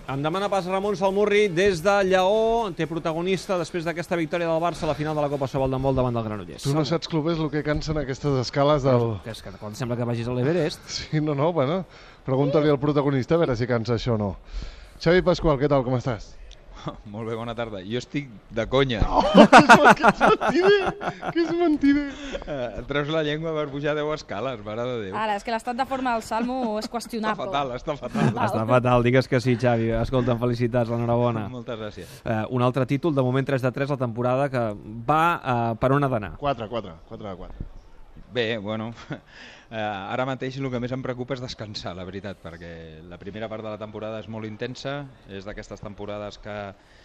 Em demana pas Ramon Salmurri des de Lleó, té protagonista després d'aquesta victòria del Barça a la final de la Copa Sobal d'handbol davant del Granollers. Tu no saps, Clopés, el que cansen aquestes escales del... Que és que quan sembla que vagis a l'Everest. Sí, no, bueno, pregunta-li al protagonista a veure si cansa això o no. Xavi Pasqual, què tal, com estàs? Molt bé, bona tarda. Jo estic de conya. Oh, que és mentider! Que és mentider! Et treus la llengua per pujar 10 escales, mare de Déu. Ara, és que l'estat de forma del Salmo és qüestionable. Està fatal. Està fatal, digues que sí, Xavi. Escolta'm, felicitats, enhorabona. Moltes gràcies. Un altre títol, de moment 3-3 la temporada, que va per on ha d'anar. 4 de 4. Bé, bueno, ara mateix el que més em preocupa és descansar, la veritat, perquè la primera part de la temporada és molt intensa, és d'aquestes temporades que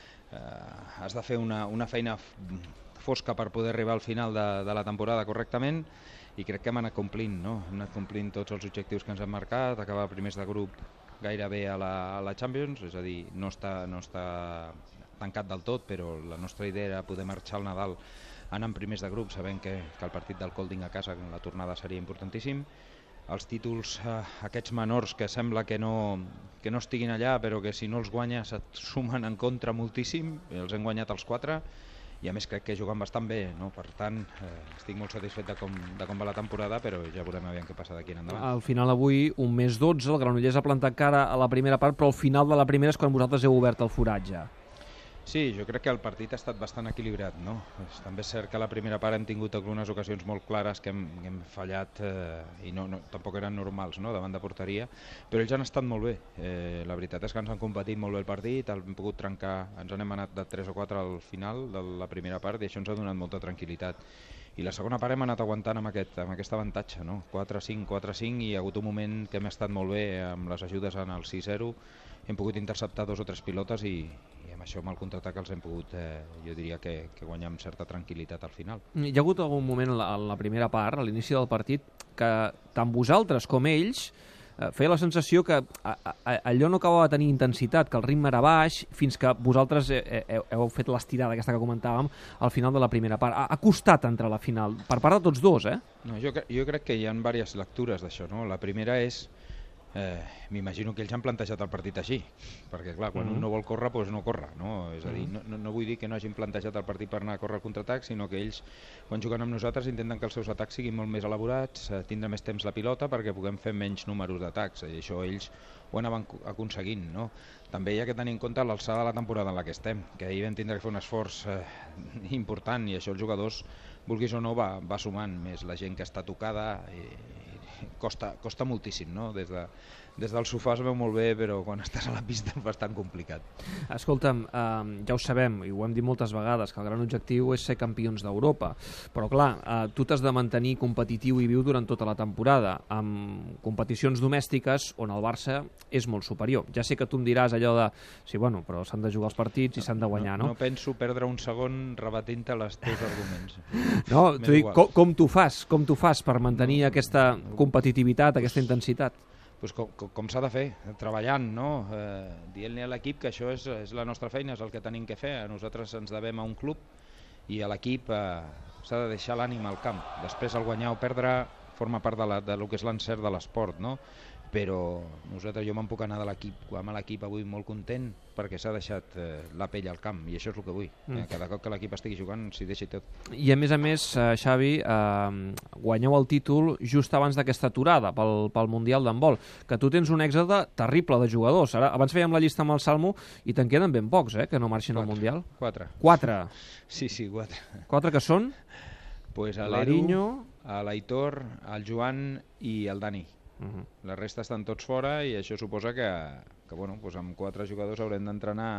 has de fer una feina fosca per poder arribar al final de la temporada correctament, i crec que hem anat complint, no? Hem anat complint tots els objectius que ens hem marcat, acabar primers de grup gairebé a la Champions, és a dir, no està tancat del tot, però la nostra idea era poder marxar al Nadal anant primers de grup, sabent que el partit del Kolding a casa, la tornada seria importantíssim. Els títols aquests menors que sembla que no estiguin allà, però que si no els guanyes et sumen en contra moltíssim, els hem guanyat els 4, i a més crec que juguen bastant bé, no? Per tant, estic molt satisfet de com va la temporada, però ja veurem aviam què passa d'aquí en endavant. Al final avui, 1+12, el Granollers ha plantat cara a la primera part, però al final de la primera és quan vosaltres heu obert el foratge. Sí, jo crec que el partit ha estat bastant equilibrat, no? També és cert que a la primera part hem tingut algunes ocasions molt clares que hem fallat i tampoc eren normals, no?, davant de porteria, però ells han estat molt bé. La veritat és que ens han competit molt bé el partit, hem pogut trencar, ens n'hem anat de 3 o 4 al final de la primera part i això ens ha donat molta tranquil·litat. I la segona part hem anat aguantant amb aquest avantatge, no? 4-5, 4-5, i hi ha hagut un moment que hem estat molt bé amb les ajudes en el 6-0, hem pogut interceptar 2 o 3 pilotes i amb això, amb el contraatac, els hem pogut, jo diria que guanyar amb certa tranquil·litat al final. Hi ha hagut algun moment a la primera part, a l'inici del partit, que tant vosaltres com ells feia la sensació que allò no acabava de tenir intensitat, que el ritme era baix, fins que vosaltres heu fet l'estirada aquesta que comentàvem al final de la primera part. Ha costat entrar a la final, per part de tots dos, eh? No, jo crec que hi ha diverses lectures d'això, no? La primera és m'imagino que ells han plantejat el partit així, perquè clar, quan un no vol córrer, doncs no corre, no? És a dir, no vull dir que no hagin plantejat el partit per anar a córrer al contraatac, sinó que ells, quan juguen amb nosaltres, intenten que els seus atacs siguin molt més elaborats, tindre més temps la pilota perquè puguem fer menys números d'atacs, i això ells ho anaven aconseguint, no? També hi ha que tenir en compte l'alçada de la temporada en la que estem, que ahir vam tindre que fer un esforç important, i això els jugadors, vulguis o no, va sumant més la gent que està tocada, i costa moltíssim, no? Des del sofà es veu molt bé, però quan estàs a la pista és bastant complicat. Escolta'm, ja ho sabem, i ho hem dit moltes vegades, que el gran objectiu és ser campions d'Europa, però clar, tu t'has de mantenir competitiu i viu durant tota la temporada, amb competicions domèstiques on el Barça és molt superior. Ja sé que tu em diràs allò de, sí, bueno, però s'han de jugar els partits i s'han de guanyar, no? No penso perdre un segon rebatint-te els teus arguments. No, t'ho dic, com t'ho fas per mantenir aquesta competitivitat, aquesta intensitat? Pues com s'ha de fer, treballant, no? Dient-li a l'equip que això és la nostra feina, és el que tenim que fer. Nosaltres ens devem a un club i a l'equip s'ha de deixar l'ànima al camp. Després el guanyar o perdre forma part del que és l'encert de l'esport, no? Però jo me'n puc anar de l'equip, amb l'equip avui molt content perquè s'ha deixat la pell al camp, i això és el que vull. Cada cop que l'equip estigui jugant s'hi deixi tot. I a més, Xavi, guanyeu el títol just abans d'aquesta aturada pel Mundial d'handbol, que tu tens un èxode terrible de jugadors. Abans fèiem la llista amb el Salmo i te'n queden ben pocs, que no marxin al Mundial. 4. 4? Sí, 4. 4 que són? Pues l'Eriño, l'Aitor, el Joan i el Dani. La resta estan tots fora i això suposa que amb 4 jugadors haurem d'entrenar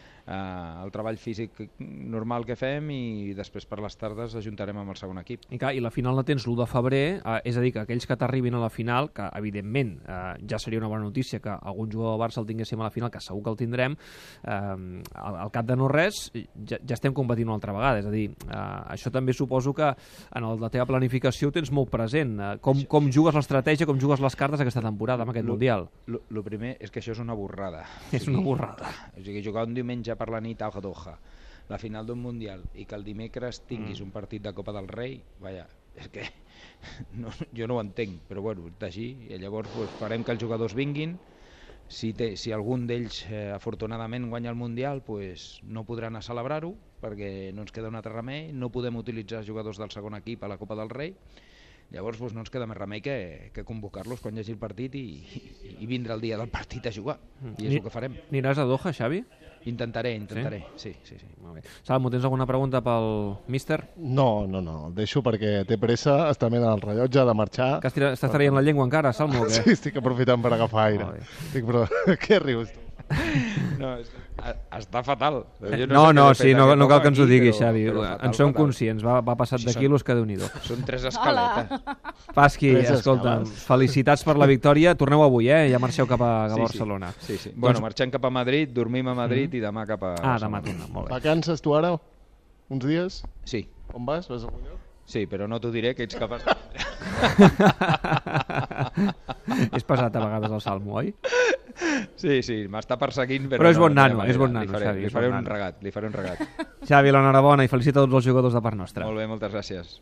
el treball físic normal que fem i després per les tardes ajuntarem amb el segon equip. I la final la tens l'1 de febrer, és a dir, que aquells que t'arribin a la final, que evidentment ja seria una bona notícia que algun jugador del Barça el tinguéssim a la final, que segur que el tindrem, al cap de no res ja estem competint una altra vegada, és a dir, això també suposo que en la teva planificació ho tens molt present, com jugues l'estratègia, com jugues les cartes aquesta temporada amb aquest Mundial. El primer és que això és una borrada. És una borrada. O sigui, jugar un diumenge per la nit a Doha, la final d'un Mundial, i que el dimecres tinguis un partit de Copa del Rei, vaja, és que jo no ho entenc, però bueno, d'així, i llavors farem que els jugadors vinguin, si algun d'ells afortunadament guanya el Mundial, pues no podrà anar a celebrar-ho perquè no ens queda un altre remei, no podem utilitzar jugadors del segon equip a la Copa del Rei, llavors no ens queda més remei que convocar-los quan hi hagi el partit i vindre el dia del partit a jugar, i és el que farem. Aniràs a Doha, Xavi? Intentaré, sí. Molt bé. Salmo, tens alguna pregunta pel míster? No, el deixo perquè té pressa, està mirant el rellotge de marxar. Que estàs traient la llengua encara, Salmo? O què? Sí, estic aprofitant per agafar aire. Però què rius tu? No, està fatal. No, cal que ens ho diguis, Xavi. En som conscients, va passat de quilos que Déu-n'hi-do. Són 3 escaletes. Pasqui, escolta'm, felicitats per la victòria. Torneu avui, ja marxeu cap a Barcelona. Sí. Bueno, marxem cap a Madrid, dormim a Madrid i demà cap a... demà tornem, molt bé. Vacances tu ara? Uns dies? Sí. On vas? Vas a algun lloc? Sí, però no t'ho diré, que ets capaç de... És pesat a vegades el Salmo, oi? Sí, m'està perseguint, però és bon nano, Xavi. Li faré un regat. Xavi, l'enhorabona i felicita tots els jugadors de part nostra. Molt bé, moltes gràcies.